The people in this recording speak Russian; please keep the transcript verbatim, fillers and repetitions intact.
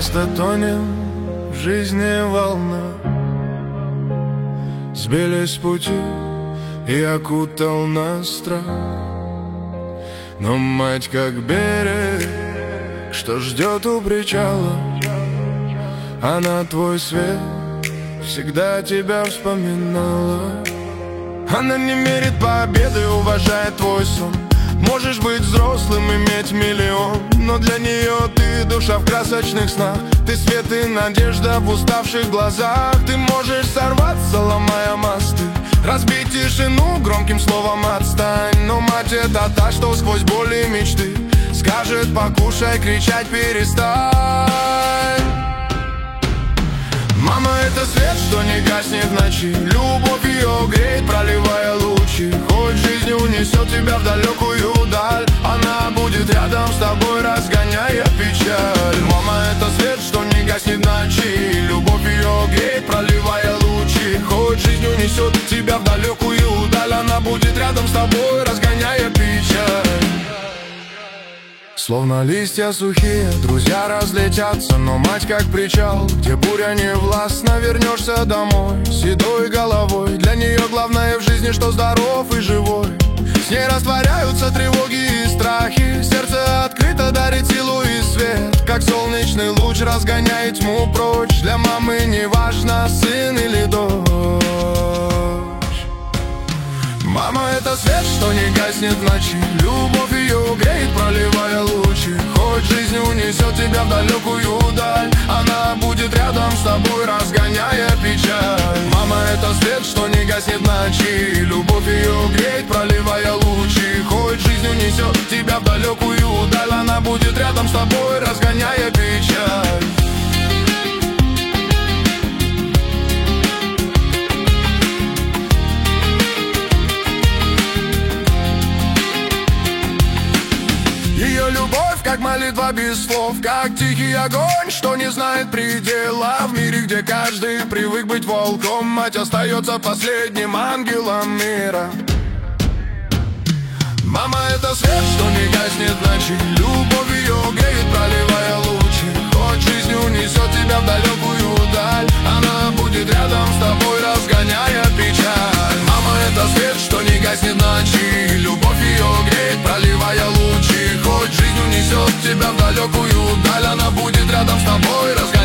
часто тонем в жизни волна. Сбились с пути и окутал нас страх. Но мать как берег, что ждет у причала, она твой свет, всегда тебя вспоминала. Она не мерит победы, уважает твой сон. Можешь быть взрослым, иметь миллион, но для нее ты душа в красочных снах. Ты свет и надежда в уставших глазах. Ты можешь сорваться, ломая мосты, разбить тишину громким словом «отстань». Но мать — это та, что сквозь боли мечты скажет «покушай», кричать «перестань». Мама — это свет, что не гаснет в ночи. Любовь ее греет, проливая лучи. Хоть жизнь унесет тебя в далекую даль, она будет рядом с тобой, разгоняя печаль. Мама — это свет, что не гаснет в ночи. Любовь ее греет, проливая лучи. Хоть жизнь унесет тебя в далекую даль, она будет рядом с тобой, разгоняя печаль. Словно листья сухие, друзья разлетятся, но мать как причал, где буря не властна. Вернешься домой седой головой. Для нее главное в жизни, что здоров и живой. С ней растворяются тревоги и страхи. Сердце открыто, дарит силу и свет, как солнечный луч разгоняет тьму прочь. Для мамы не важно, сын или дочь. Мама — это свет, что не гаснет в ночи. Любовь ее греет, проливая лучи. Хоть жизнь унесет тебя в далекую даль, она будет рядом с тобой, разгоняя печаль. Мама — это свет, что не гаснет в ночи. Любовь ее греет, проливая лучи. Хоть жизнь унесет тебя в далекую даль, она будет рядом с тобой, разгоняя печаль. Ее любовь, как молитва без слов, как тихий огонь, что не знает предела. В мире, где каждый привык быть волком, мать остается последним ангелом мира. Мама — это свет, что не гаснет в ночи. Любовь ее греет, проливая лучи. Хоть жизнь унесет тебя в далекую даль, она будет рядом с тобой, разгоняя печаль. Мама — это свет, что не гаснет в ночи. Любовь ее греет, проливая лучи. Хоть жизнь унесет тебя в далекую даль, она будет рядом с тобой, разгоняя